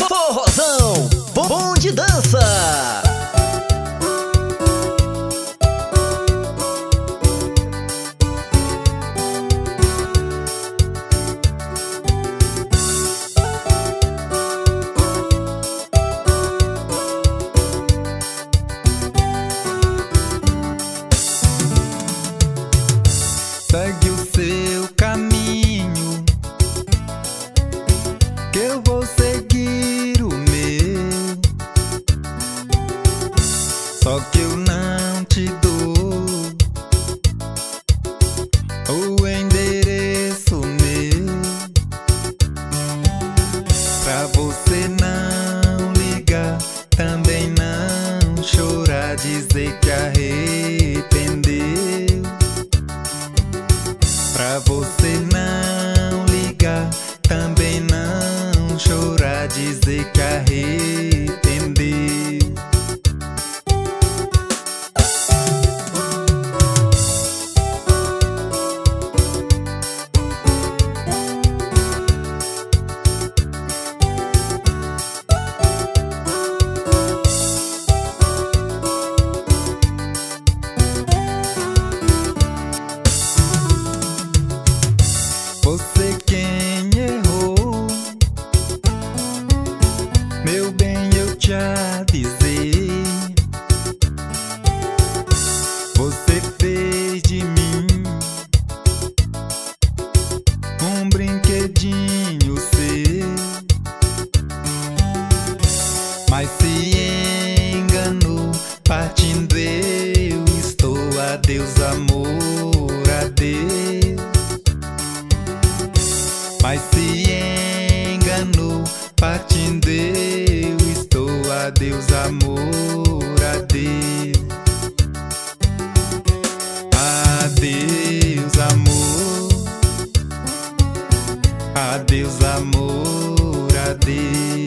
Forrozão, bom de dança. Segue o seu caminho, que eu vou seguir o meu. Só que eu não te dou o endereço meu, pra você não ligar, também não chorar, dizer que arrependeu. Pra você não ligar, também não chorar, dizer que arrependeu. Você quem errou, meu bem, eu te avisei. Você fez de mim um brinquedinho seu, mas se enganou, partindo eu estou. Adeus, amor, adeus. Mas se enganou, partindo eu estou. Adeus, amor, adeus. Adeus, amor. Adeus, amor, adeus.